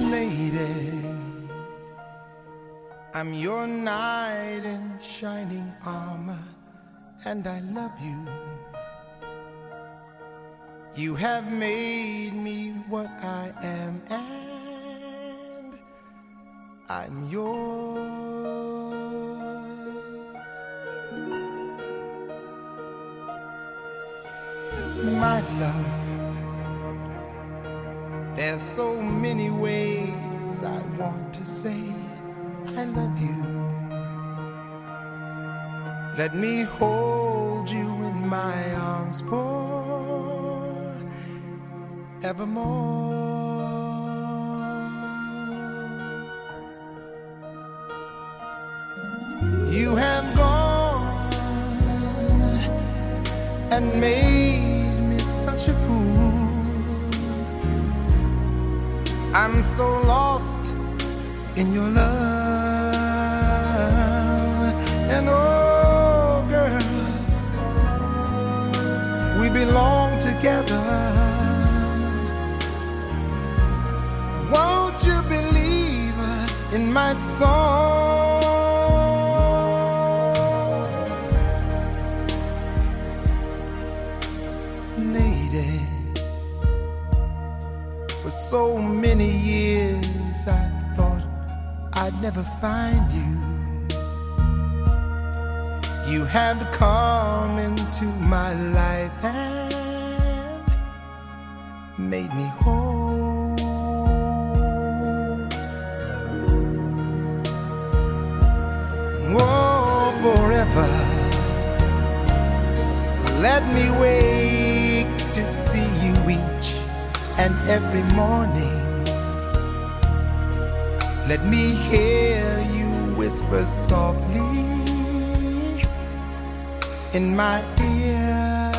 Lady, I'm your knight in shining armor, and I love you. You have made me what I am, and I'm yours. My love, there's so many ways I want to say I love you. Let me hold you in my arms forevermore. You have gone and made me such a fool. I'm so lost in your love, and oh girl, we belong together. Won't you believe in my song? Lady, for so many years I thought I'd never find you. You have come into my life and made me whole. Oh, forever, let me wake to see you each and every morning. Let me hear you whisper softly in my ear.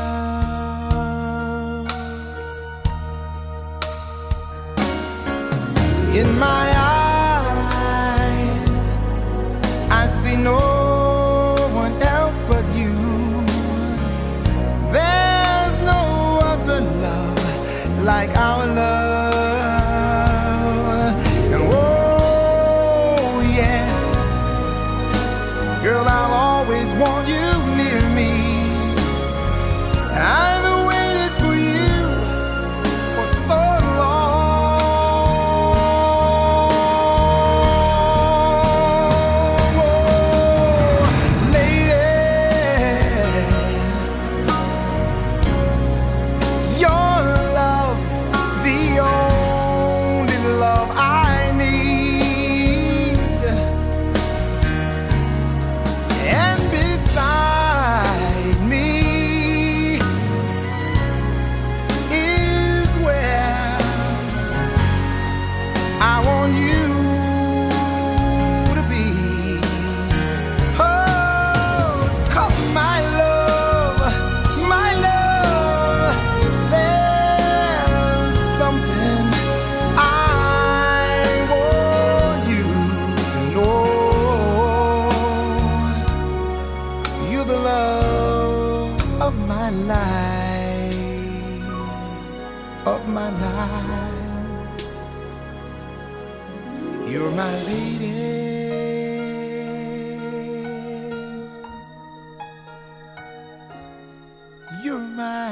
In my eyes, I see no one else but you. There's no other love like our love. And oh yes, girl, I'll always want you near me. I've waited for you for so long. Oh, lady, your love's the only love I need. And beside me is where I want you to be. Oh, 'cause my love, there's something I want you to know. You're the love of my life, of my life. You're my lady. You're my